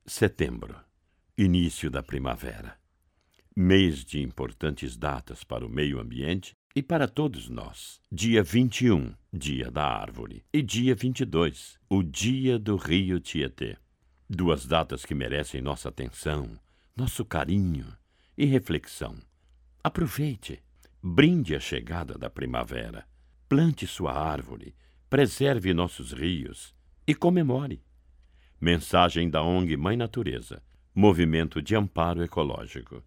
Setembro, início da primavera. Mês de importantes datas para o meio ambiente e para todos nós. Dia 21, Dia da Árvore, e dia 22, o Dia do Rio Tietê. Duas datas que merecem nossa atenção, nosso carinho e reflexão. Aproveite, brinde a chegada da primavera, plante sua árvore, preserve nossos rios e comemore. Mensagem da ONG Mãe Natureza, Movimento de Amparo Ecológico.